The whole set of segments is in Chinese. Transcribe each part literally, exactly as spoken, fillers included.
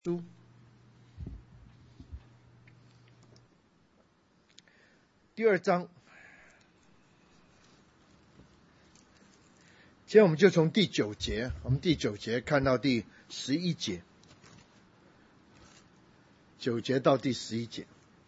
书第二章，今天我们就从第九节，我们第九节看到第十一节，九节到第十一节，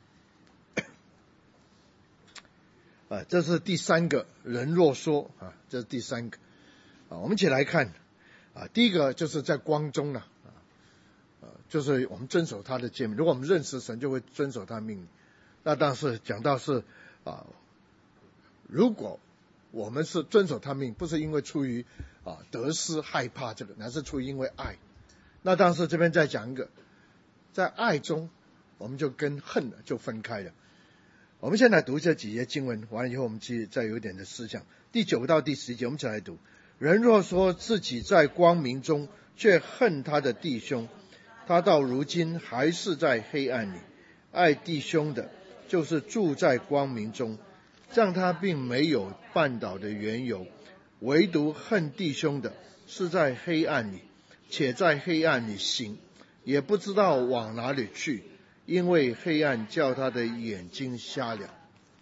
啊，这是第三个人若说啊，这是第三个啊，我们一起来看啊，第一个就是在光中呢。就是我们遵守他的诫命，如果我们认识神，就会遵守他的命令。那当然是讲到是啊，如果我们是遵守他命，不是因为出于啊得失害怕这个，乃是出于因为爱。那当然是这边再讲一个，在爱中，我们就跟恨就分开了。我们现在读这几节经文，完了以后我们去再有一点的思想。第九到第十节，我们一起来读。人若说自己在光明中，却恨他的弟兄，他到如今还是在黑暗里。爱弟兄的，就是住在光明中，这样他并没有绊倒的缘由。唯独恨弟兄的，是在黑暗里，且在黑暗里行，也不知道往哪里去，因为黑暗叫他的眼睛瞎了。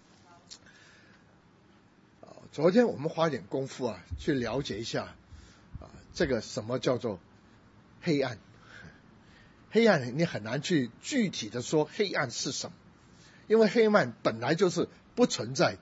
昨天我们花点功夫啊，去了解一下啊，这个什么叫做黑暗。黑暗你很难去具体的说黑暗是什么，因为黑暗本来就是不存在的。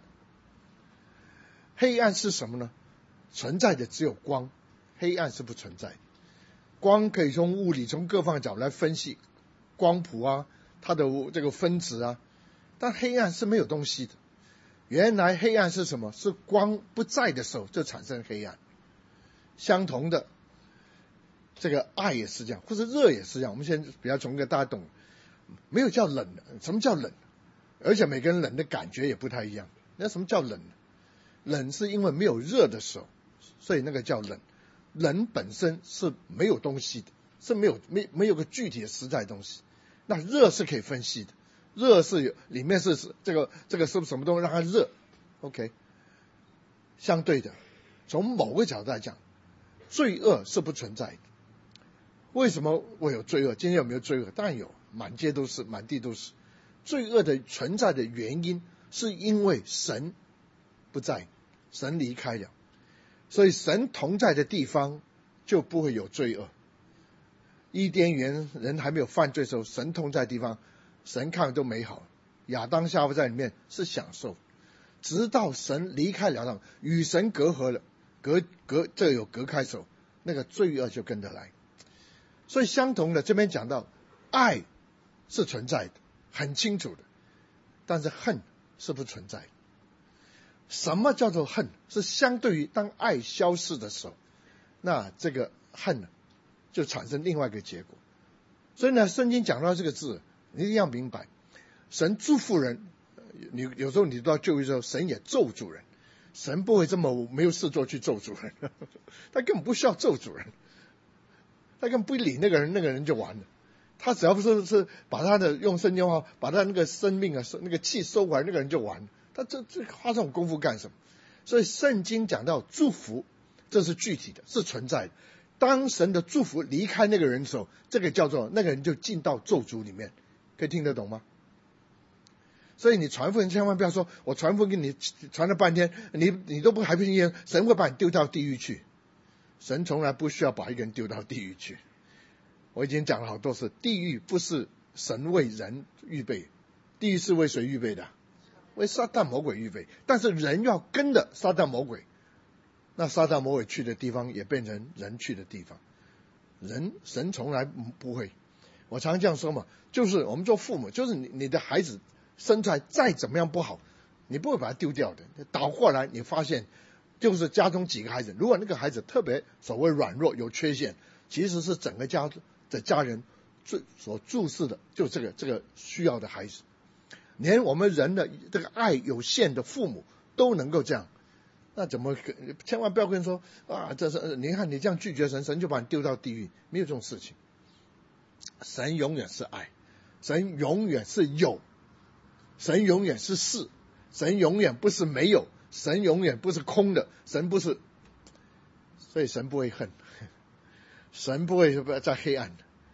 黑暗是什么呢？存在的只有光，黑暗是不存在的。光可以从物理从各方角来分析，光谱啊，它的这个分子啊，但黑暗是没有东西的。原来黑暗是什么？是光不在的时候就产生黑暗。相同的，这个爱也是这样，或者热也是这样。我们先比较从一个大家懂，没有叫冷的。什么叫冷？而且每个人冷的感觉也不太一样。那什么叫冷？冷是因为没有热的时候，所以那个叫冷。冷本身是没有东西的，是没有没没有个具体的实在的东西。那热是可以分析的，热是有里面是这个这个是不是什么东西让它热 ？OK， 相对的，从某个角度来讲，罪恶是不存在的。为什么会有罪恶？今天有没有罪恶？当然有，满街都是，满地都是。罪恶的存在的原因，是因为神不在，神离开了，所以神同在的地方就不会有罪恶。伊甸园人还没有犯罪的时候，神同在的地方，神看都美好，亚当夏娃在里面是享受。直到神离开了，与神隔阂了，隔隔这有隔开手，那个罪恶就跟着来。所以相同的，这边讲到爱是存在的，很清楚的，但是恨是不存在的。什么叫做恨？是相对于当爱消失的时候，那这个恨呢，就产生另外一个结果。所以呢，圣经讲到这个字，你一定要明白，神祝福人，你有时候你都要就医的时候，神也咒诅人。神不会这么没有事做去咒诅人，他根本不需要咒诅人。他根本不理那个人，那个人就完了。他只要不是是把他的用圣经话，把他那个生命啊，那个气收回来，那个人就完了。他这这花这种功夫干什么？所以圣经讲到祝福，这是具体的，是存在的。当神的祝福离开那个人的时候，这个叫做那个人就进到咒诅里面，可以听得懂吗？所以你传福音千万不要说，我传福音给你传了半天，你你都不还不信耶，神会把你丢到地狱去。神从来不需要把一个人丢到地狱去。我已经讲了好多次，地狱不是神为人预备，地狱是为谁预备的？为撒旦魔鬼预备。但是人要跟着撒旦魔鬼，那撒旦魔鬼去的地方也变成人去的地方。人神从来不会。我常常这样说嘛，就是我们做父母，就是你你的孩子生出来再怎么样不好，你不会把他丢掉的。倒过来你发现，就是家中几个孩子，如果那个孩子特别所谓软弱有缺陷，其实是整个家的家人最所注视的，就这个这个需要的孩子。连我们人的这个爱有限的父母都能够这样，那怎么千万不要跟人说啊，这是你看你这样拒绝神，神就把你丢到地狱，没有这种事情。神永远是爱，神永远是有，神永远是是，神永远不是没有，神永远不是空的，神不是，所以神不会恨，神不会在黑暗的，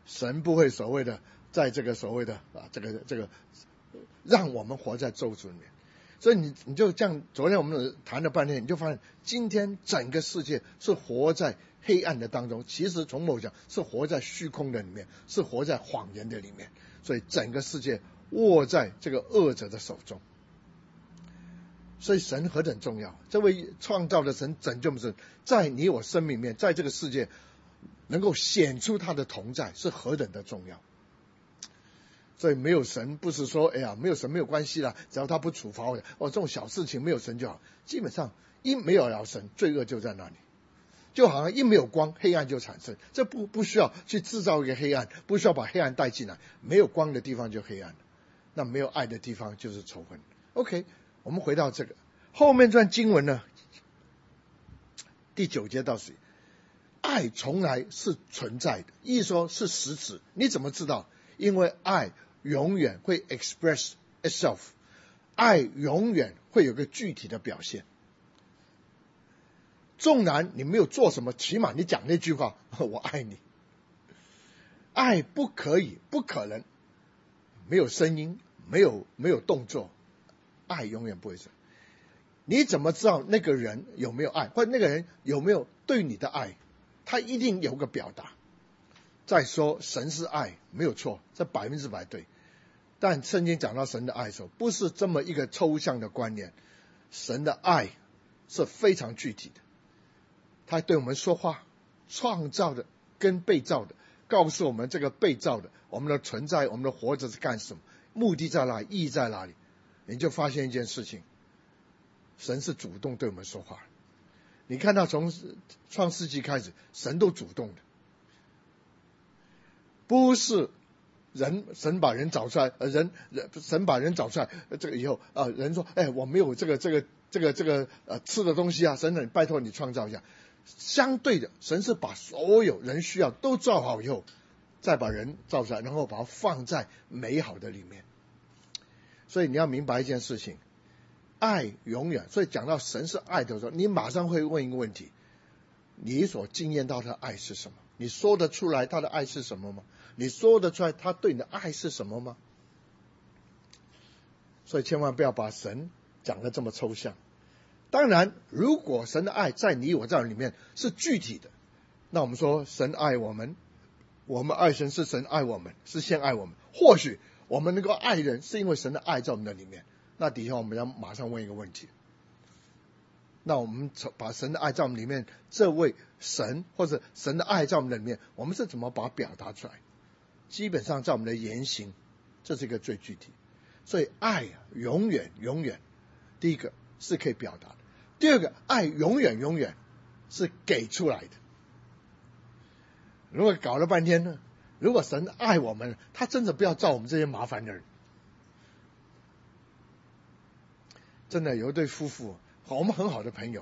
神不会所谓的在这个所谓的啊这个这个让我们活在咒诅里面。所以你你就这样，昨天我们谈了半天，你就发现今天整个世界是活在黑暗的当中，其实从某讲是活在虚空的里面，是活在谎言的里面。所以整个世界握在这个恶者的手中。所以神何等重要，这位创造的神拯救的神，在你我生命里面，在这个世界能够显出他的同在，是何等的重要。所以没有神，不是说哎呀没有神没有关系啦，只要他不处罚我，哦这种小事情没有神就好。基本上一没有了神，罪恶就在那里，就好像一没有光，黑暗就产生。这不不需要去制造一个黑暗，不需要把黑暗带进来。没有光的地方就黑暗了，那没有爱的地方就是仇恨。OK， 我们回到这个后面这段经文呢，第九节到十，爱从来是存在的，意思说是实质。你怎么知道？因为爱永远会 express itself， 爱永远会有个具体的表现。纵然你没有做什么，起码你讲那句话我爱你。爱不可以不可能没有声音，没有没有动作，爱永远不会是。你怎么知道那个人有没有爱，或者那个人有没有对你的爱？他一定有个表达。再说神是爱，没有错，这百分之百对。但圣经讲到神的爱的时候，不是这么一个抽象的观念，神的爱是非常具体的。他对我们说话，创造的跟被造的，告诉我们这个被造的，我们的存在，我们的活着是干什么，目的在哪里，意义在哪里。你就发现一件事情，神是主动对我们说话。你看到从创世纪开始，神都主动的，不是人神把人找出来，呃人人神把人找出来，这个以后啊、呃、人说，哎，我没有这个这个这个这个呃吃的东西啊，神你拜托你创造一下。相对的，神是把所有人需要都造好以后，再把人造出来，然后把它放在美好的里面。所以你要明白一件事情，爱永远。所以讲到神是爱的时候，你马上会问一个问题：你所经验到的爱是什么？你说得出来他的爱是什么吗？你说得出来他对你的爱是什么吗？所以千万不要把神讲得这么抽象。当然，如果神的爱在你我在里面是具体的，那我们说神爱我们，我们爱神是神爱我们，是先爱我们。或许我们能够爱人是因为神的爱在我们的里面。那底下我们要马上问一个问题，那我们把神的爱在我们里面，这位神或者神的爱在我们的里面，我们是怎么把它表达出来？基本上在我们的言行，这是一个最具体。所以爱啊，永远永远，第一个是可以表达的，第二个爱永远永远是给出来的。如果搞了半天呢，如果神爱我们，他真的不要造我们这些麻烦的人。真的有一对夫妇，我们很好的朋友，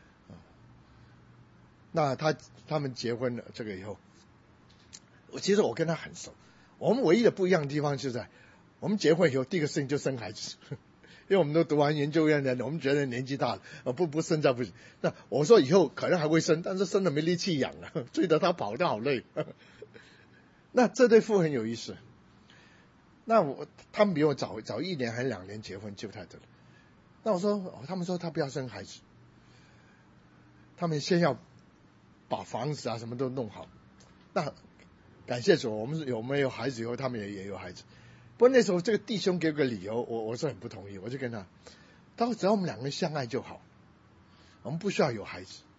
那他他们结婚了，这个以后，其实我跟他很熟。我们唯一的不一样的地方就在，我们结婚以后第一个事情就生孩子，因为我们都读完研究院的，我们觉得年纪大了，不不生再不行。那我说以后可能还会生，但是生了没力气养了，追着他跑得好累。那这对夫很有意思。那我他们比我早早一年还是两年结婚，记不太得了。那我说，他们说他不要生孩子，他们先要把房子啊什么都弄好。那感谢主，我们有没有孩子以后，他们也也有孩子。不过那时候这个弟兄给我个理由，我我是很不同意，我就跟他，他说只要我们两个人相爱就好，我们不需要有孩子。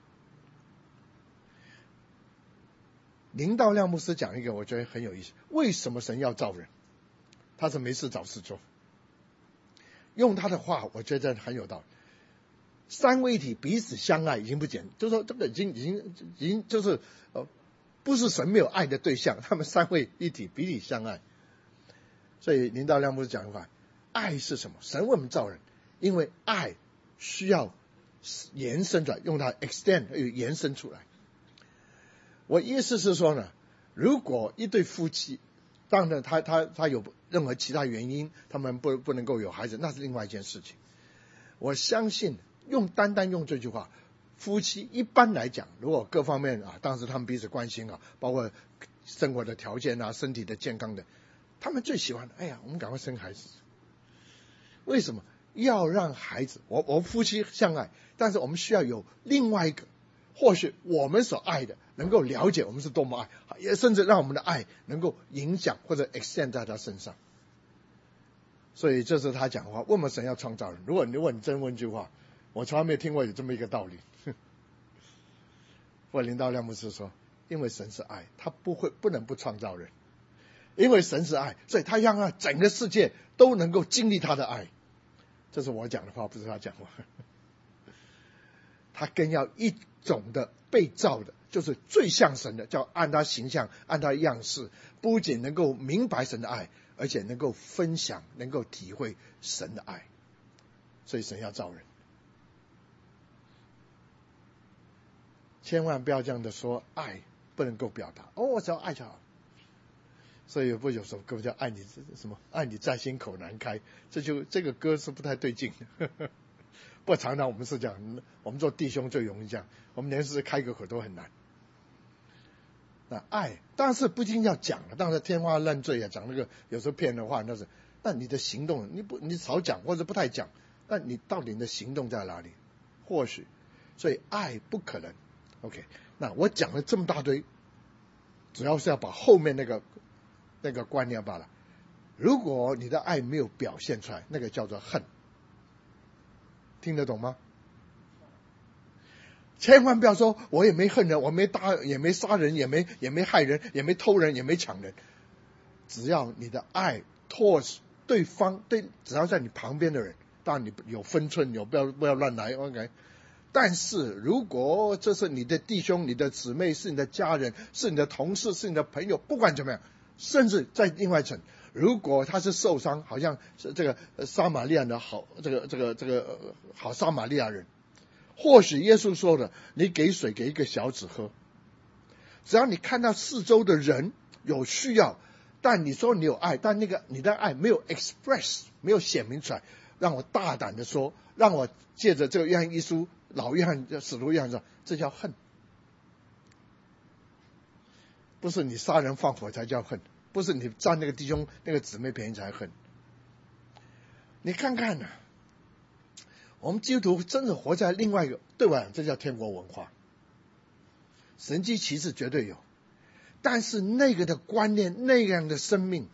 林道亮牧师讲一个我觉得很有意思，为什么神要造人？他是没事找事做。用他的话，我觉得很有道理。三位一体彼此相爱已经不简单，就是说这个已经已经已经就是呃，不是神没有爱的对象，他们三位一体彼此相爱。所以林道亮牧师讲的话，爱是什么？神为我们造人，因为爱需要延伸出来，用它 extend 延伸出来。我意思是说呢，如果一对夫妻，当然他他他有任何其他原因，他们不不能够有孩子，那是另外一件事情。我相信用单单用这句话，夫妻一般来讲，如果各方面啊，当时他们彼此关心啊，包括生活的条件啊，身体的健康的，他们最喜欢，哎呀，我们赶快生孩子。为什么？要让孩子，我我夫妻相爱，但是我们需要有另外一个，或许我们所爱的能够了解我们是多么爱，也甚至让我们的爱能够影响或者 extend 在他身上。所以这是他讲话，为什么神要创造人？如果如果你真问句话，我从来没有听过有这么一个道理。或林道亮牧师说，因为神是爱，他不会不能不创造人，因为神是爱，所以他让他整个世界都能够经历他的爱。这是我讲的话，不是他讲话。他更要一种的被造的，就是最像神的，叫按他形象，按他样式，不仅能够明白神的爱，而且能够分享，能够体会神的爱。所以神要造人，千万不要这样的说爱不能够表达，哦，我只要爱就好。所以不有首歌叫爱你什么爱你在心口难开，这就这个歌是不太对劲。不过常常我们是这样，我们做弟兄最容易这样，我们连是开个口都很难。那爱当然是不一定要讲了，当然天花乱坠啊，讲那个有时候骗人的话，那是那你的行动你不你少讲或者不太讲，那你到底你的行动在哪里？或许所以爱不可能 OK。 那我讲了这么大堆，主要是要把后面那个那个观念罢了。如果你的爱没有表现出来，那个叫做恨，听得懂吗？千万不要说我也没恨人，我没打也没杀人，也没也没害人，也没偷人，也没抢人。只要你的爱 towards 对方，对，只要在你旁边的人，当然你有分寸，有不要不要乱来 OK。 但是如果这是你的弟兄，你的姊妹，是你的家人，是你的同事，是你的朋友，不管怎么样，甚至在另外一层，如果他是受伤，好像是这个撒玛利亚的好这个这个这个好撒玛利亚人，或许耶稣说的，你给水给一个小子喝，只要你看到四周的人有需要，但你说你有爱，但那个你的爱没有 express， 没有显明出来，让我大胆的说，让我借着这个约翰一书，老约翰使徒约翰说，这叫恨。不是你杀人放火才叫恨，不是你占那个弟兄那个姊妹便宜才恨。你看看啊，我们基督徒真的活在另外一个，对吧？这叫天国文化，神迹奇事绝对有，但是那个的观念，那样的生命，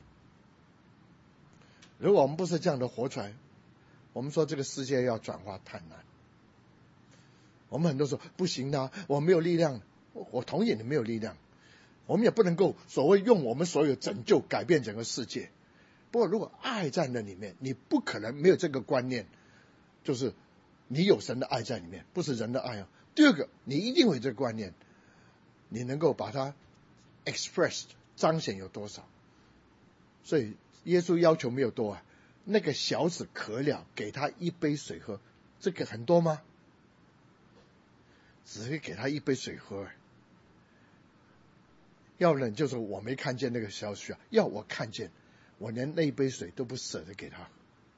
如果我们不是这样的活出来，我们说这个世界要转化太难。我们很多说不行的、啊，我没有力量，我同意你没有力量，我们也不能够所谓用我们所有拯救改变整个世界。不过如果爱在那里面，你不可能没有这个观念，就是你有神的爱在里面，不是人的爱啊。第二个，你一定会有这个观念，你能够把它 expressed 彰显有多少。所以耶稣要求没有多啊，那个小子渴了，给他一杯水喝，这个很多吗？只是给他一杯水喝，要不然就是我没看见那个小需要，要我看见，我连那一杯水都不舍得给他。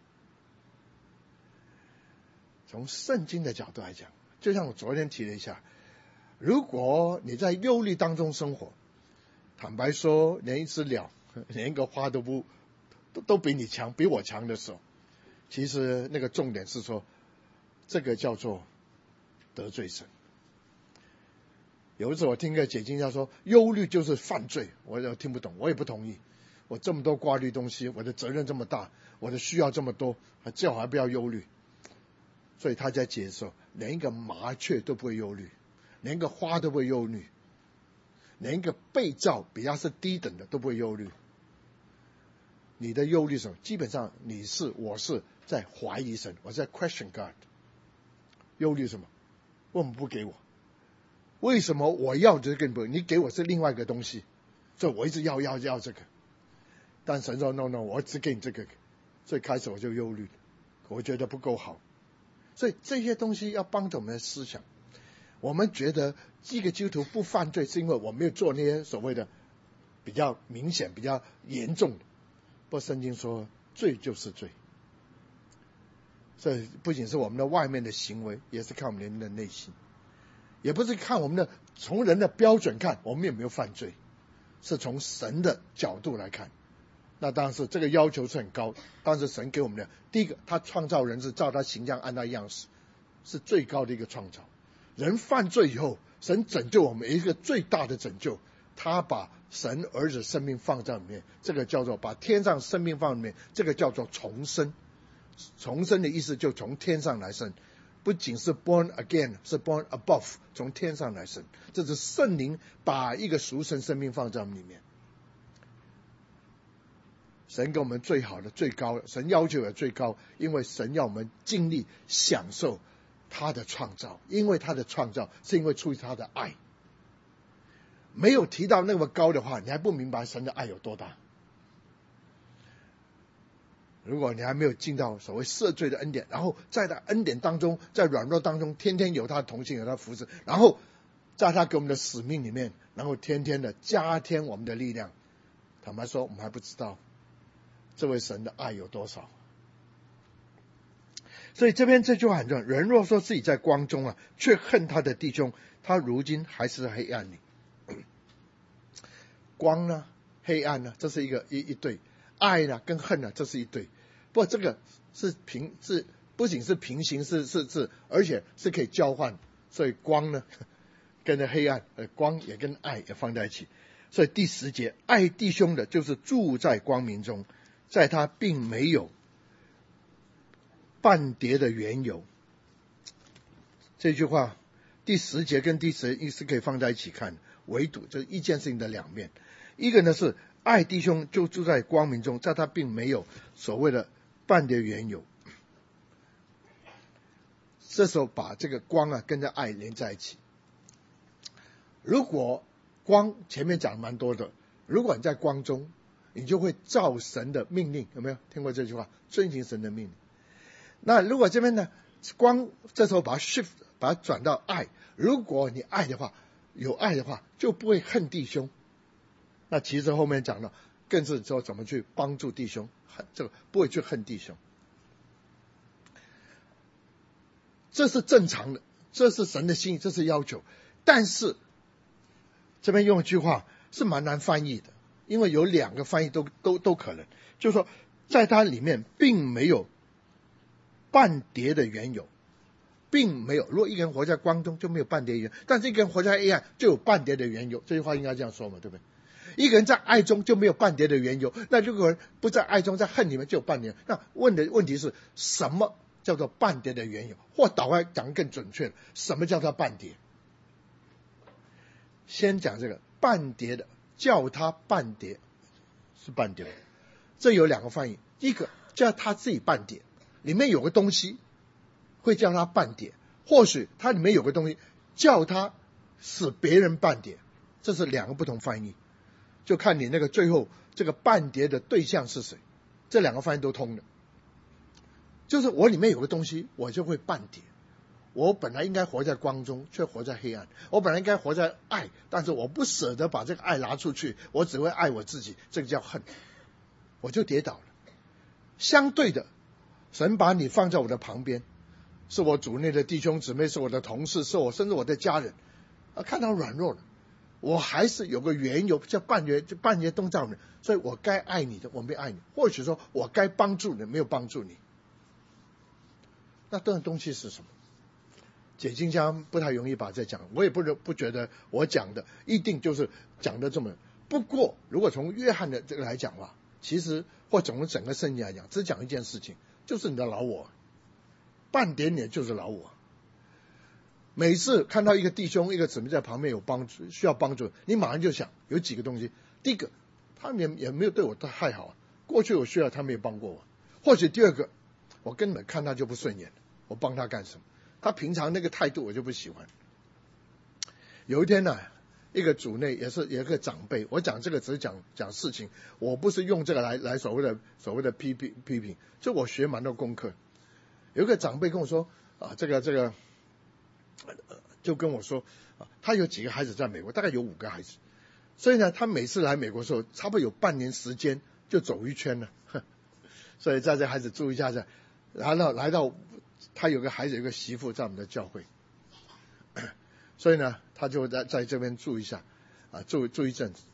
从圣经的角度来讲，就像我昨天提了一下，如果你在忧虑当中生活，坦白说，连一只鸟，连一个花都不都都比你强，比我强的时候，其实那个重点是说，这个叫做得罪神。有一次我听个解经家说，忧虑就是犯罪，我也听不懂，我也不同意。我这么多挂虑东西，我的责任这么大，我的需要这么多，最好还不要忧虑。所以他在解释说，连一个麻雀都不会忧虑，连一个花都不会忧虑，连一个被造比它是低等的都不会忧虑。你的忧虑什么？基本上你是我是在怀疑神，我在 question God。 忧虑什么？为什么不给我？为什么我要这个不？你给我是另外一个东西，所以我一直要要要这个。但神说 no no， 我只给你这个。所以开始我就忧虑，我觉得不够好。所以这些东西要帮助我们的思想。我们觉得一个基督徒不犯罪，是因为我没有做那些所谓的比较明显、比较严重的。不过圣经说，罪就是罪。所以不仅是我们的外面的行为，也是看我们人的内心。也不是看我们的从人的标准看我们有没有犯罪， 是从神的角度来看，那当然是这个要求是很高。但是神给我们的第一个，他创造人是照他形象按他样式，是最高的一个创造。人犯罪以后，神拯救我们一个最大的拯救，他把神儿子生命放在里面，这个叫做把天上生命放在里面，这个叫做重生。重生的意思就从天上来生，不仅是 born again， 是 born above， 从天上来生。这是圣灵把一个属神生命放在我们里面。神给我们最好的最高的，神要求也最高，因为神要我们经历享受他的创造，因为他的创造是因为出于他的爱。没有提到那么高的话，你还不明白神的爱有多大。如果你还没有进到所谓赦罪的恩典，然后在他恩典当中，在软弱当中，天天有他的同行，有他的服侍，然后在他给我们的使命里面，然后天天的加添我们的力量，坦白说，我们还不知道这位神的爱有多少。所以这边这句话很重要，人若说自己在光中啊，却恨他的弟兄，他如今还是在黑暗里。光呢，黑暗呢，这是一个一一对；爱呢，跟恨呢，这是一对。不过这个是平是不仅是平行，是是是，而且是可以交换。所以光呢，跟着黑暗，呃，光也跟爱也放在一起。所以第十节，爱弟兄的，就是住在光明中，在他并没有半叠的缘由。这句话第十节跟第十节是可以放在一起看，唯独这一件事情的两面。一个呢是爱弟兄就住在光明中，在他并没有所谓的半叠缘由。这时候把这个光啊跟着爱连在一起。如果光前面讲蛮多的，如果你在光中，你就会照神的命令，有没有听过这句话？遵行神的命令。那如果这边呢，光这时候把它 shift， 把它转到爱。如果你爱的话，有爱的话，就不会恨弟兄。那其实后面讲了，更是说怎么去帮助弟兄，这个不会去恨弟兄。这是正常的，这是神的心意，这是要求。但是这边用一句话是蛮难翻译的，因为有两个翻译都都都可能，就是说在它里面并没有半叠的缘由，并没有。如果一个人活在光中就没有半叠缘由，但是一个人活在黑暗就有半叠的缘由。这句话应该这样说嘛，对不对？一个人在爱中就没有半叠的缘由，那如果人不在爱中，在恨里面就有半叠。那问的问题是什么叫做半叠的缘由？或倒过来讲更准确，什么叫做半叠？先讲这个半叠的，叫他半叠是半叠，这有两个翻译，一个叫他自己半叠，里面有个东西会叫他半叠，或许它里面有个东西叫他使别人半叠，这是两个不同翻译，就看你那个最后这个半叠的对象是谁，这两个翻译都通的。就是我里面有个东西，我就会半叠。我本来应该活在光中，却活在黑暗。我本来应该活在爱，但是我不舍得把这个爱拿出去，我只会爱我自己，这个叫恨，我就跌倒了。相对的，神把你放在我的旁边，是我主内的弟兄姊妹，是我的同事，是我甚至我的家人，啊，看到软弱了，我还是有个缘由，叫半缘，就半缘东照你，所以我该爱你的，我没爱你；或许说我该帮助你，没有帮助你。那这种东西是什么？解经家不太容易把这讲，我也不不觉得我讲的一定就是讲的这么。不过，如果从约翰的这个来讲吧，其实或从整个圣经来讲，只讲一件事情，就是你的老我，半点点就是老我。每次看到一个弟兄、一个姊妹在旁边有帮助，需要帮助，你马上就想有几个东西。第一个，他们也没有对我太好，过去我需要他没有帮过我。或许第二个，我根本看他就不顺眼，我帮他干什么？他平常那个态度我就不喜欢。有一天呢、啊，一个主内也是有一个长辈，我讲这个只是讲讲事情，我不是用这个来来所谓的所谓的批评批评，就我学蛮多功课。有一个长辈跟我说啊，这个这个，就跟我说啊，他有几个孩子在美国，大概有五个孩子，所以呢，他每次来美国的时候，差不多有半年时间就走一圈了。所以在这孩子注意一下子，然后来到。他有个孩子，有个媳妇在我们的教会，所以呢，他就在在这边住一下，啊，住住一阵子，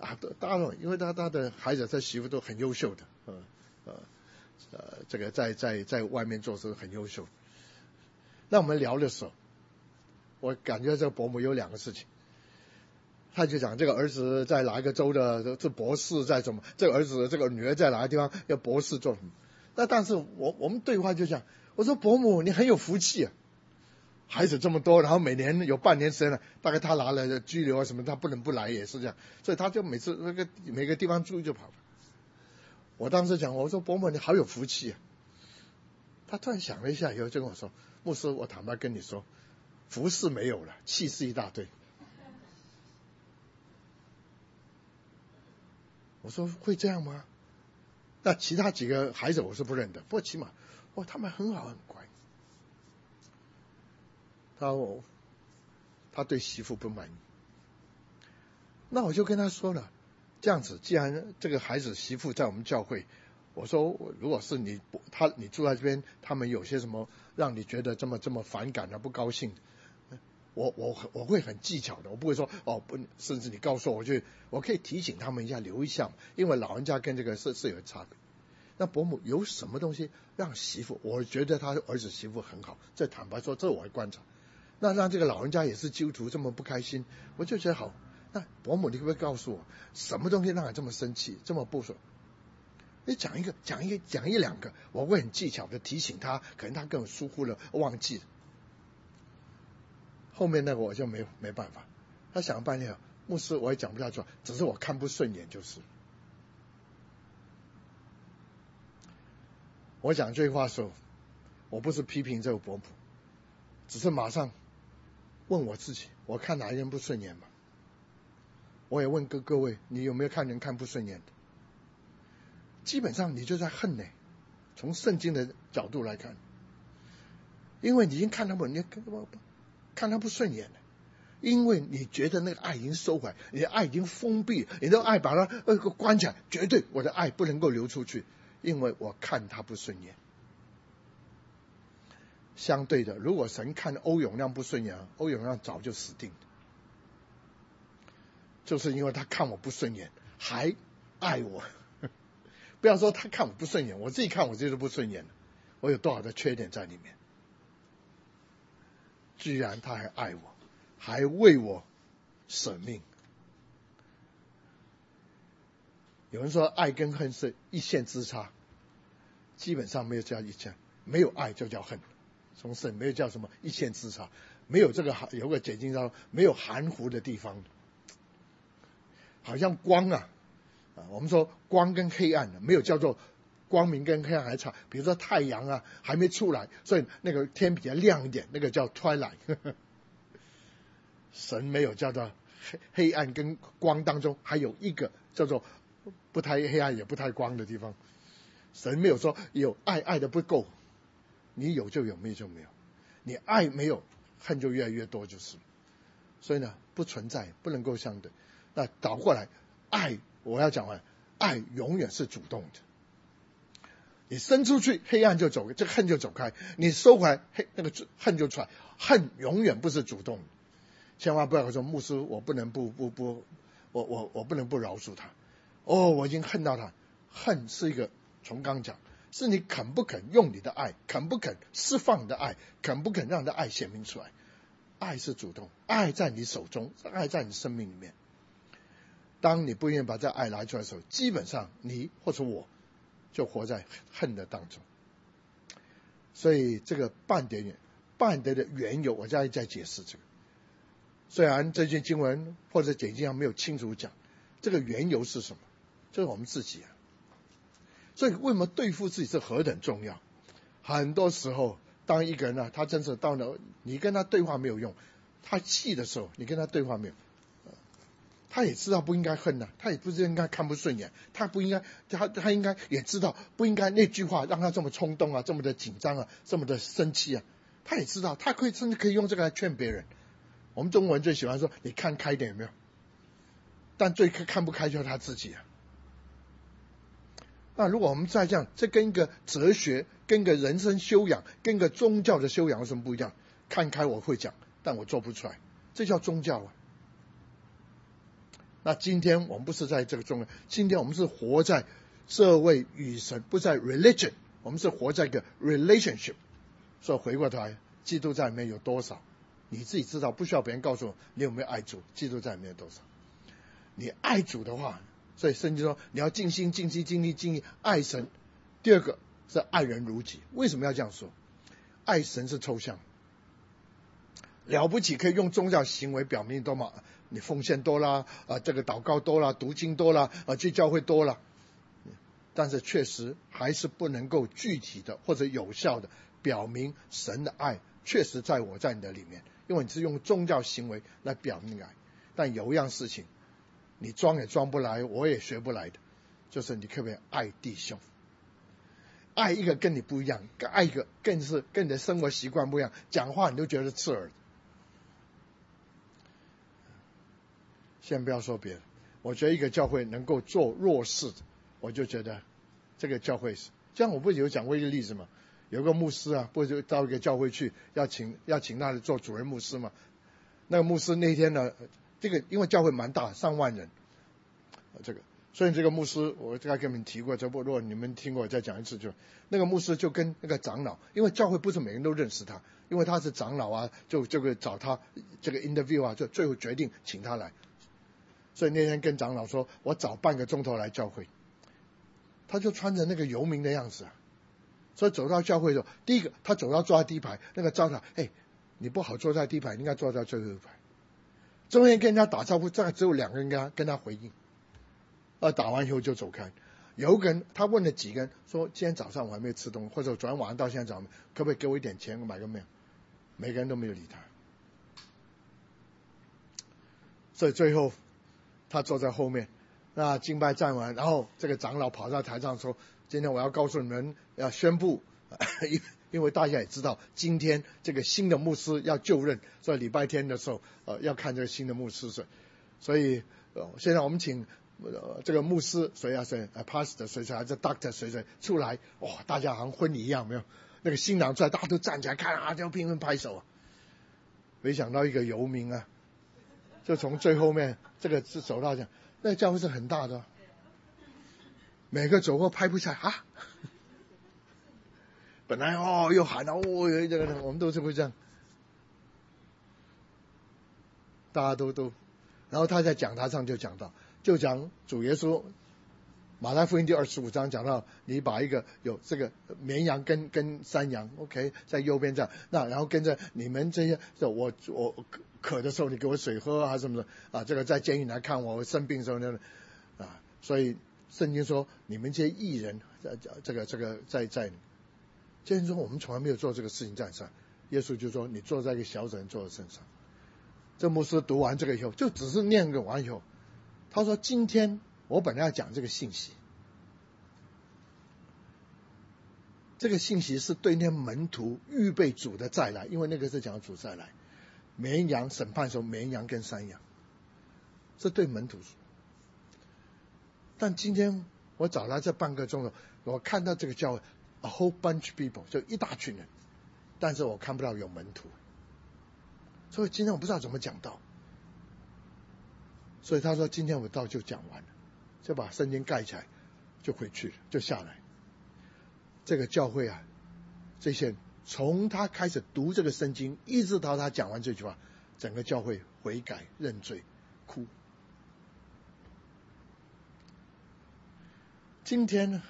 啊，当然，因为他他的孩子、他媳妇都很优秀的，呃呃呃，这个在在在外面做事很优秀。那我们聊的时候，我感觉这个伯母有两个事情，他就讲这个儿子在哪一个州的这博士在什么，这个儿子这个女儿在哪个地方要博士做什么。那但是我我们对话就讲，我说伯母你很有福气啊，孩子这么多，然后每年有半年时间了，大概他拿了居留啊什么，他不能不来也是这样，所以他就每次那个每个地方住就跑。我当时讲，我说伯母你好有福气啊。他突然想了一下以后就跟我说，牧师我坦白跟你说，福是没有了，气是一大堆。我说会这样吗？那其他几个孩子我是不认得，不过起码哇他们很好很乖。他说他对媳妇不满意，那我就跟他说了，这样子既然这个孩子媳妇在我们教会，我说如果是你他你住在这边，他们有些什么让你觉得这么这么反感啊不高兴，我我我会很技巧的，我不会说哦不，甚至你告诉我，我就我可以提醒他们一下，留一下，因为老人家跟这个是是有差别。那伯母有什么东西让媳妇，我觉得他儿子媳妇很好，这坦白说，这我会观察。那让这个老人家也是基督徒这么不开心，我就觉得好。那伯母你可不可以告诉我，什么东西让他这么生气，这么不爽？你讲一个，讲一个，讲一两个，我会很技巧的提醒他，可能他更疏忽了，忘记了。后面那个我就没没办法，他想了半天，牧师我也讲不下去，只是我看不顺眼就是。我讲这句话的时候，我不是批评这个伯母，只是马上问我自己，我看哪一人不顺眼嘛？我也问各各位，你有没有看人看不顺眼的？基本上你就在恨呢，从圣经的角度来看，因为你已经看他不，你看他不顺眼了，因为你觉得那个爱已经收回，你的爱已经封闭，你的爱把它呃关起来，绝对我的爱不能够流出去，因为我看他不顺眼。相对的，如果神看欧永亮不顺眼，欧永亮早就死定了，就是因为他看我不顺眼，还爱我。不要说他看我不顺眼，我自己看我就是不顺眼了，我有多少的缺点在里面。居然他还爱我，还为我舍命。有人说爱跟恨是一线之差，基本上没有叫一线，没有爱就叫恨。从圣没有叫什么一线之差，没有这个有个解经叫没有含糊的地方。好像光啊，啊我们说光跟黑暗没有叫做光明跟黑暗还差，比如说太阳啊还没出来，所以那个天比较亮一点，那个叫 twilight。 神没有叫做黑暗跟光当中还有一个叫做不太黑暗也不太光的地方。神没有说有爱爱的不够，你有就有，没有就没有，你爱没有，恨就越来越多就是。所以呢不存在，不能够相对。那倒过来，爱我要讲完，爱永远是主动的。你伸出去，黑暗就走，这个恨就走开；你收回来，黑那个恨就出来。恨永远不是主动的，千万不要说牧师，我不能不不不，我我我不能不饶恕他。哦，我已经恨到他。恨是一个，从刚讲，是你肯不肯用你的爱，肯不肯释放你的爱，肯不肯让你的爱显明出来。爱是主动，爱在你手中，爱在你生命里面。当你不愿意把这爱拿出来的时候，基本上你或者我就活在恨的当中。所以这个半德半德的缘由，我再再解释这个。虽然这件经文或者解经上没有清楚讲，这个缘由是什么，就是我们自己啊。所以为什么对付自己是何等重要？很多时候，当一个人呢、啊，他真是到了你跟他对话没有用，他气的时候，你跟他对话没有。他也知道不应该恨呐、啊，他也不是应该看不顺眼，他不应该，他他应该也知道不应该那句话让他这么冲动啊，这么的紧张啊，这么的生气啊，他也知道，他可以甚至可以用这个来劝别人。我们中国人最喜欢说你看开点有没有？但最看不开就是他自己啊。那如果我们再这样，这跟一个哲学、跟一个人生修养、跟一个宗教的修养有什么不一样？看开我会讲，但我做不出来，这叫宗教啊。 那今天我们不是在这个中，今天我们是活在这位与神，不在 religion， 我们是活在一个 relationship。所以回过头来，基督在里面有多少，你自己知道，不需要别人告诉我你有没有爱主，基督在里面有多少。你爱主的话，所以圣经说你要尽心尽心尽力尽力爱神。第二个是爱人如己。为什么要这样说？爱神是抽象，了不起可以用宗教行为表明多么，你奉献多啦，啊，这个祷告多啦，读经多啦，啊，去教会多啦，但是确实还是不能够具体的或者有效的表明神的爱确实在我在你的里面，因为你是用宗教行为来表明爱。但有一样事情你装也装不来，我也学不来的，就是你可不可以爱弟兄，爱一个跟你不一样，爱一个更是跟你的生活习惯不一样，讲话你都觉得刺耳。先不要说别的，我觉得一个教会能够做弱势的，我就觉得这个教会是这样。我不是有讲过一个例子吗？有个牧师啊，不是到一个教会去要请要请他来做主任牧师嘛？那个牧师那天呢，这个因为教会蛮大，上万人，这个所以这个牧师我刚才跟你们提过，这不如果你们听过我再讲一次，就那个牧师就跟那个长老，因为教会不是每个人都认识他，因为他是长老啊，就这个找他这个 interview 啊，就最后决定请他来。所以那天跟长老说，我早半个钟头来教会，他就穿着那个游民的样子啊。所以走到教会的时候，第一个他走到坐在第一排，那个长老，哎，你不好坐在第一排，你应该坐在最后一排。中间跟人家打招呼，大概只有两个人跟他跟他回应，啊，打完以后就走开。有一个人他问了几个人，说今天早上我还没有吃东西，或者昨天晚上到现在早上，可不可以给我一点钱，我买个面？每个人都没有理他。所以最后他坐在后面，那敬拜站完，然后这个长老跑到台上说，今天我要告诉你们，要宣布，因为大家也知道今天这个新的牧师要就任，所以礼拜天的时候呃要看这个新的牧师，所以呃现在我们请呃这个牧师谁啊谁啊 pastor 谁谁还是 doctor 谁谁出来，哇，大家好像婚礼一样，没有那个新郎出来，大家都站起来看啊，就拼命拍手啊。没想到一个游民啊，就从最后面这个是走到讲，那个教会是很大的，每个走过拍不下啊。本来哦又喊哦这个我们都是会这样，大家都都，然后他在讲台上就讲到，就讲主耶稣马太福音第二十五章讲到，你把一个有这个绵羊跟跟山羊 ，OK， 在右边这样，那然后跟着你们这些，我我渴的时候你给我水喝啊什么的啊，这个在监狱来看我，我生病的时候呢啊，所以圣经说你们这些义人，这个这个在在。圣经说我们从来没有做这个事情在上，耶稣就说你坐在一个小子人坐的身上。这牧师读完这个以后，就只是念个完以后，他说今天我本来要讲这个信息，这个信息是对那门徒预备主的再来，因为那个是讲主再来，绵羊审判的时候绵羊跟山羊，是对门徒说。但今天我找来这半个钟头，我看到这个教会A whole bunch of people， 就一大群人，但是我看不到有门徒，所以今天我不知道怎么讲道。所以他说今天我道就讲完了，就把圣经盖起来，就回去了，就下来。这个教会啊，这些从他开始读这个圣经，一直到他讲完这句话，整个教会悔改认罪哭。今天呢？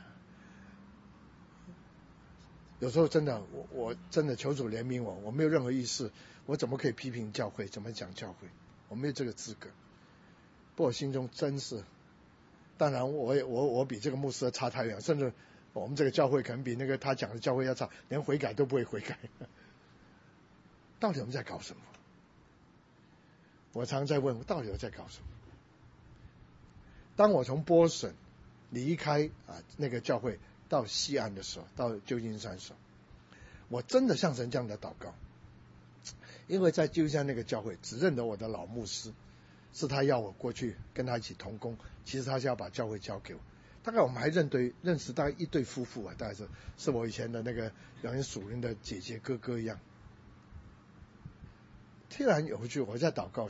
有时候真的，我我真的求主怜悯我，我没有任何意思，我怎么可以批评教会，怎么讲教会，我没有这个资格。不过我心中真是，当然我也我我比这个牧师差太远，甚至我们这个教会可能比那个他讲的教会要差，连悔改都不会悔改。到底我们在搞什么？我常常在问，到底我在搞什么？当我从波士顿离开啊那个教会到西安的时候，到旧金山的时候，我真的像神这样的祷告，因为在旧金山那个教会只认得我的老牧师，是他要我过去跟他一起同工，其实他是要把教会交给我。大概我们还认对认识大概一对夫妇啊，大概是是我以前的那个有人属灵的姐姐哥哥一样。突然有一句我在祷告的时候，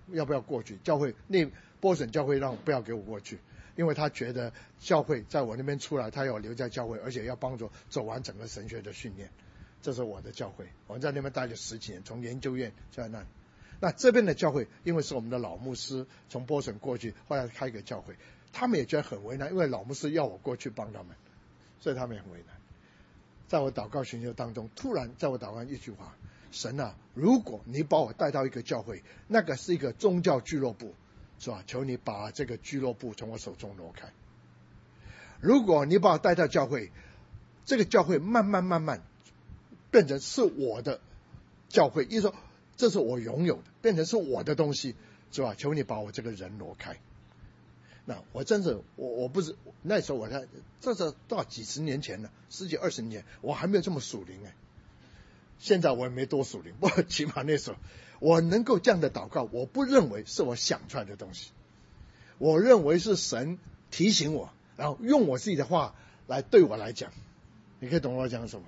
要不要过去？教会那波神教会让我不要给我过去，因为他觉得教会在我那边出来，他要留在教会，而且要帮助走完整个神学的训练。这是我的教会，我在那边待了十几年，从研究院就在那里。那这边的教会，因为是我们的老牧师从波神过去，后来开个教会，他们也觉得很为难，因为老牧师要我过去帮他们，所以他们也很为难。在我祷告寻求当中，突然在我祷告一句话：神啊，如果你把我带到一个教会，那个是一个宗教俱乐部，是吧？求你把这个俱乐部从我手中挪开。如果你把我带到教会，这个教会慢慢慢慢变成是我的教会，意思说这是我拥有的，变成是我的东西，是吧？求你把我这个人挪开。那我真是我我不是那时候我看这是到几十年前了，十几二十年前，我还没有这么属灵哎。现在我也没多属灵，不过起码那时候我能够这样的祷告，我不认为是我想出来的东西，我认为是神提醒我，然后用我自己的话来对我来讲。你可以懂我讲什么？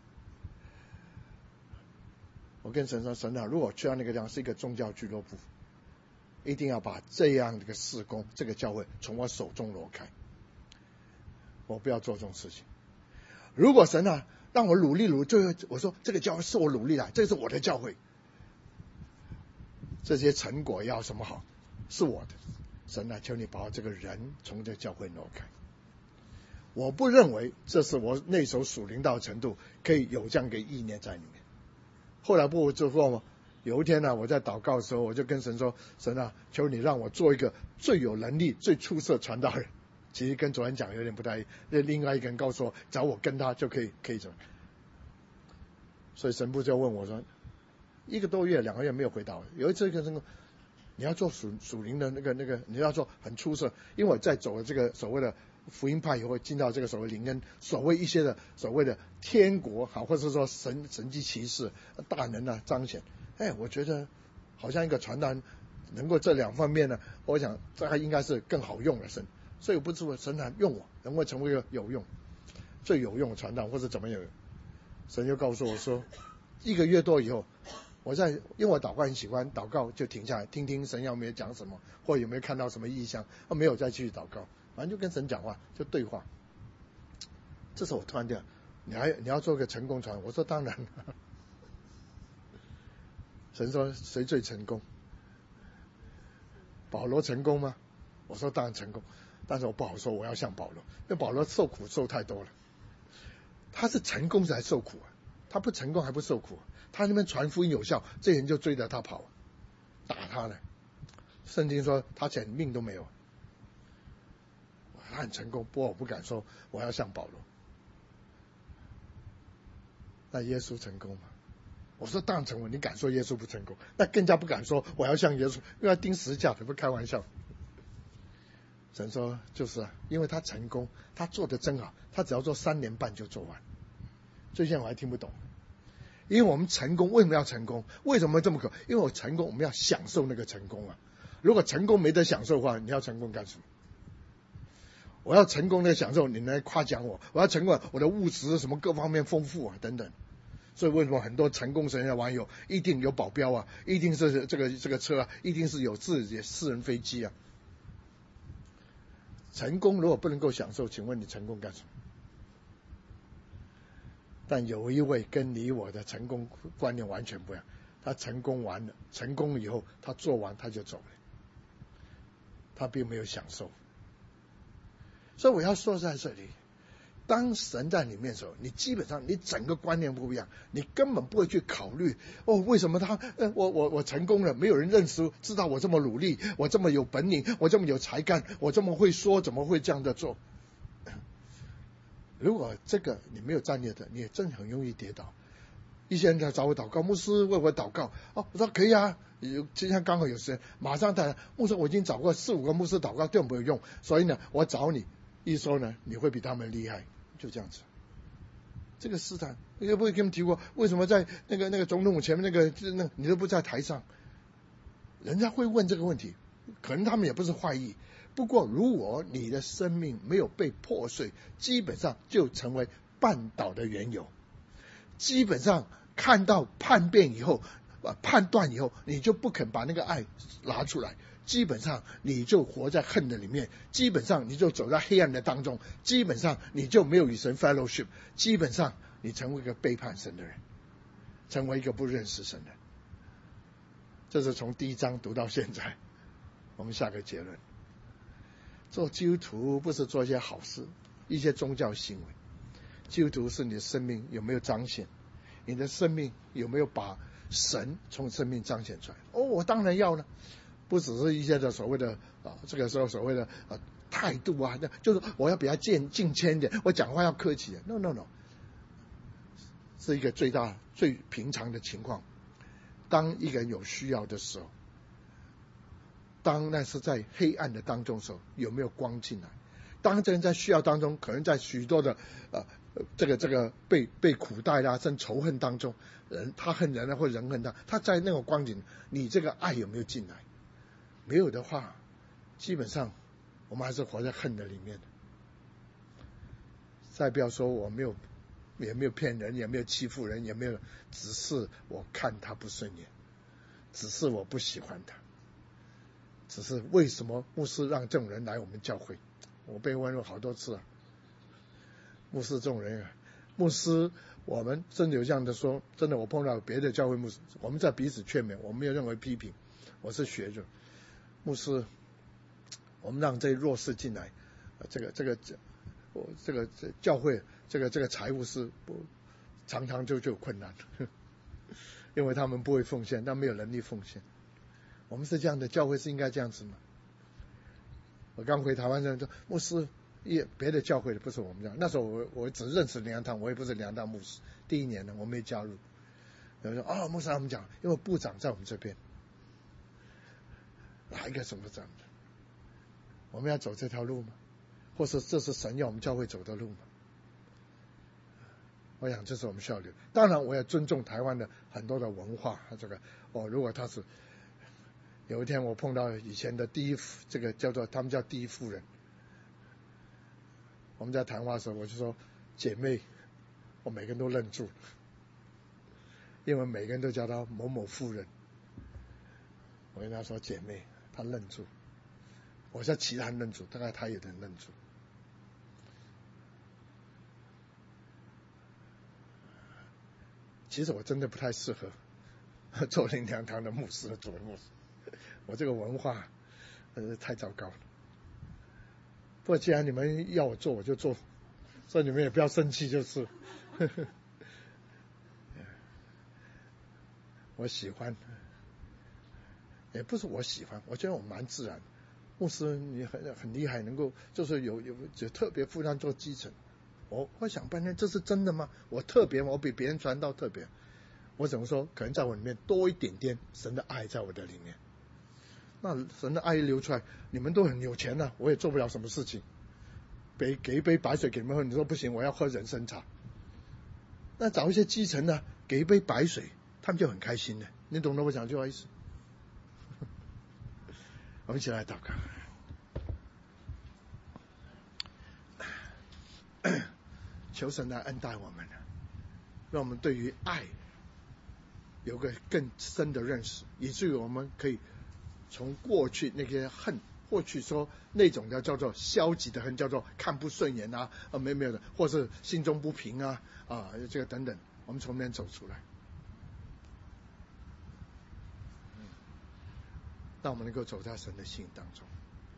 我跟神说，神啊，如果去到那个地方是一个宗教俱乐部，一定要把这样的一个事工，这个教会从我手中挪开，我不要做这种事情。如果神啊让我努力努力，最后我说这个教会是我努力来，这是我的教会，这些成果要什么好，是我的。神啊，求你把我这个人从这个教会挪开。我不认为这是我那时候属灵到程度可以有这样一个意念在里面。后来不之后嘛，有一天呢、啊，我在祷告的时候，我就跟神说：神啊，求你让我做一个最有能力、最出色传道人。其实跟昨天讲有点不太一样，那另外一个人告诉我，找我跟他就可以可以走。所以神父就问我说，一个多月、两个月没有回答我。有一次跟神说，你要做属属灵的那个那个，你要做很出色，因为我在走了这个所谓的福音派以后，进到这个所谓灵恩，所谓一些的所谓的天国好，或者说神神迹奇事、大能啊彰显。哎，我觉得好像一个传单能够这两方面呢，我想这还应该是更好用的神，所以我不知道神还用我，能够成为一个有用、最有用的传单，或者怎么样。神就告诉我说，一个月多以后，我在因为我祷告很喜欢祷告，就停下来听听神有没有讲什么，或有没有看到什么异象，啊没有再继续祷告。反正就跟神讲话，就对话。这时候我突然间，你还你要做个成功传？我说当然了。神说谁最成功？保罗成功吗？我说当然成功，但是我不好说我要像保罗，因为保罗受苦受太多了。他是成功才受苦啊，他不成功还不受苦、啊。他那边传福音有效，这人就追着他跑、啊，打他呢。圣经说他连命都没有。他很成功，不过我不敢说我要像保罗。那耶稣成功吗？我说当然成功，你敢说耶稣不成功？那更加不敢说我要像耶稣，因为要钉十字架，可不开玩笑。神说就是啊，因为他成功，他做得真好，他只要做三年半就做完。所以现在我还听不懂，因为我们成功为什么要成功？为什么这么可？因为我成功，我们要享受那个成功啊。如果成功没得享受的话，你要成功干什么？我要成功的享受，你来夸奖我；我要成功，我的物质什么各方面丰富啊，等等。所以为什么很多成功神的网友一定有保镖啊，一定是这个这个车啊，一定是有自己的私人飞机啊？成功如果不能够享受，请问你成功干什么？但有一位跟你我的成功观念完全不一样，他成功完了，成功以后他做完他就走了，他并没有享受。所以我要说在这里，当神在里面的时候，你基本上你整个观念不一样，你根本不会去考虑哦，为什么他呃我我我成功了，没有人认识知道我这么努力，我这么有本领，我这么有才干，我这么会说，怎么会这样的做？如果这个你没有战略的，你也真很容易跌倒。一些人来找我祷告，牧师为我祷告哦，我说可以啊，有今天刚好有时间，马上带来。牧师我已经找过四五个牧师祷告都没有用，所以呢，我找你。一说呢，你会比他们厉害，就这样子。这个试探，你会不会跟他们提过？为什么在那个那个总统府前面那个那你都不在台上？人家会问这个问题，可能他们也不是坏意。不过，如果你的生命没有被破碎，基本上就成为绊倒的缘由。基本上看到叛变以后， 判断以后，你就不肯把那个爱拿出来，基本上你就活在恨的里面，基本上你就走在黑暗的当中，基本上你就没有与神 fellowship， 基本上你成为一个背叛神的人，成为一个不认识神的人。这是从第一章读到现在，我们下个结论：做基督徒不是做一些好事，一些宗教行为。基督徒是你的生命有没有彰显，你的生命有没有把神从生命彰显出来？哦，我当然要了，不只是一些的所谓的啊，这个时候所谓的啊态度啊，那就是我要比他近近谦一点，我讲话要客气点。No No No， 是一个最大最平常的情况。当一个人有需要的时候，当那是在黑暗的当中的时候，有没有光进来？当这人在需要当中，可能在许多的呃这个这个被被苦待啦，甚至仇恨当中，人他恨人啊，或人恨他，他在那种光景，你这个爱有没有进来？没有的话，基本上我们还是活在恨的里面的。再不要说我没有，也没有骗人，也没有欺负人，也没有，只是我看他不顺眼，只是我不喜欢他，只是为什么牧师让这种人来我们教会？我被问过好多次啊，牧师这种人啊，牧师，我们真的有这样的说，真的我碰到别的教会牧师，我们在彼此劝勉，我没有任何批评，我是学者，牧师，我们让这些弱势进来，这个这个我这个教会这个这个财务是不常常就就有困难，因为他们不会奉献，但没有能力奉献。我们是这样的，教会是应该这样子吗？我刚回台湾的时候，牧师也别的教会的，不是我们这样。那时候我我只认识灵粮堂，我也不是灵粮堂牧师。第一年呢，我没加入。有人说啊、哦，牧师他们讲，因为部长在我们这边，哪一个什么长的？我们要走这条路吗？或是这是神要我们教会走的路吗？我想这是我们需要留。当然，我也尊重台湾的很多的文化。这个哦，如果他是有一天我碰到以前的第一这个叫做他们叫第一夫人，我们在谈话的时候，我就说姐妹，我每个人都愣住，因为每个人都叫她某某夫人。我跟她说姐妹，她愣住。我说其他人愣住，大概她也能愣住。其实我真的不太适合做灵粮堂的牧师，作为牧师，我这个文化呃太糟糕了。不过既然你们要我做，我就做，所以你们也不要生气，就是。我喜欢，也不是我喜欢，我觉得我蛮自然。牧师你很很厉害，能够就是有有有特别负担做基层。我会想半天，这是真的吗？我特别吗？我比别人传道特别？我怎么说？可能在我里面多一点点神的爱在我的里面。那神的爱一流出来，你们都很有钱了、啊，我也做不了什么事情。给给一杯白水给你们喝，你说不行，我要喝人参茶。那找一些基层的，给一杯白水，他们就很开心的。你懂得我讲这话意思？我们一起来祷告。求神来恩待我们，让我们对于爱有个更深的认识，以至于我们可以从过去那些恨，过去说那种叫叫做消极的恨，叫做看不顺眼啊，啊没没有的，或是心中不平啊啊这个等等，我们从那边走出来，让我们能够走在神的心当中。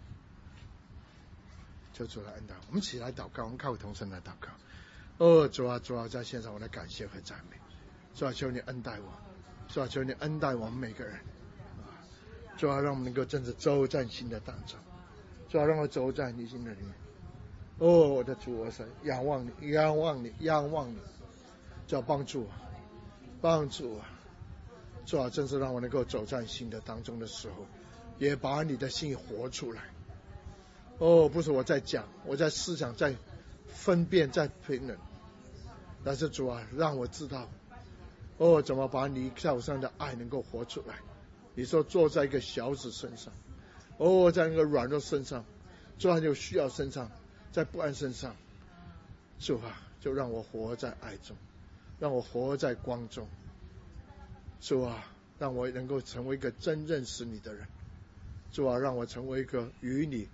求主来恩待我们，起来祷告，我们靠同声来祷告。哦，主啊，主啊，在线上我来感谢和赞美。主啊，求你恩待我，主啊，求你恩待我们每个人。主啊，让我们能够真的走在新的当中。主啊，让我走在你心的里面。哦，我的主，我是仰望你，仰望你，仰望你。主啊，帮助我，帮助我。主啊，真是让我能够走在新的当中的时候，也把你的心活出来。哦，不是我在讲，我在思想，在分辨，在评论。但是主啊，让我知道，哦，怎么把你在我身上的爱能够活出来。你说坐在一个小子身上，哦，在那个软弱身上，坐在有需要身上，在不安身上，主啊，就让我活在爱中，让我活在光中。主啊， 让我能够成为一个真认识你的人。主啊，让我成为一个与你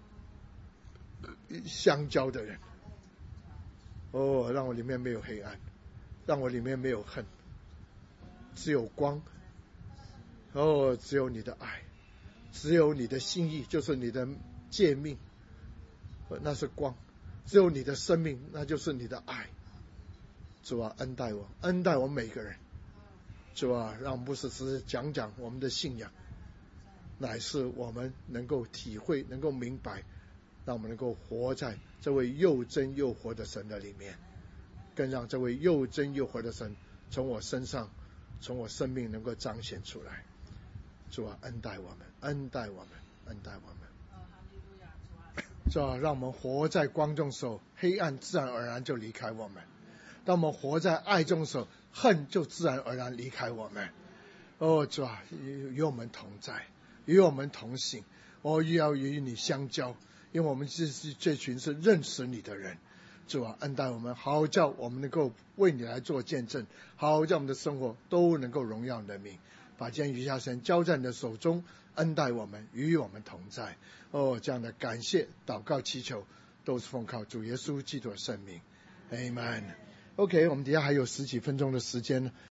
相交的人。哦，让我里面没有黑暗，让我里面没有恨，只有光。哦，只有你的爱，只有你的心意，就是你的诫命，那是光。只有你的生命，那就是你的爱。主啊，恩待我，恩待我每个人。主啊，让我们不是只是讲讲我们的信仰，乃是我们能够体会，能够明白，让我们能够活在这位又真又活的神的里面，更让这位又真又活的神从我身上，从我生命能够彰显出来。主啊，恩待我们，恩待我们，恩待我们。主啊，让我们活在光中的时候，黑暗自然而然就离开我们；当我们活在爱中的时候，恨就自然而然离开我们。哦，主啊，与与我们同在，与我们同行。哦，又要与你相交，因为我们这是这群是认识你的人。主啊，恩待我们，好叫我们能够为你来做见证，好叫我们的生活都能够荣耀你的名。把今天余下神交在你的手中，恩待我们，与我们同在。哦，这样的感谢祷告祈求都是奉靠主耶稣基督的圣名， Amen。 OK， 我们底下还有十几分钟的时间。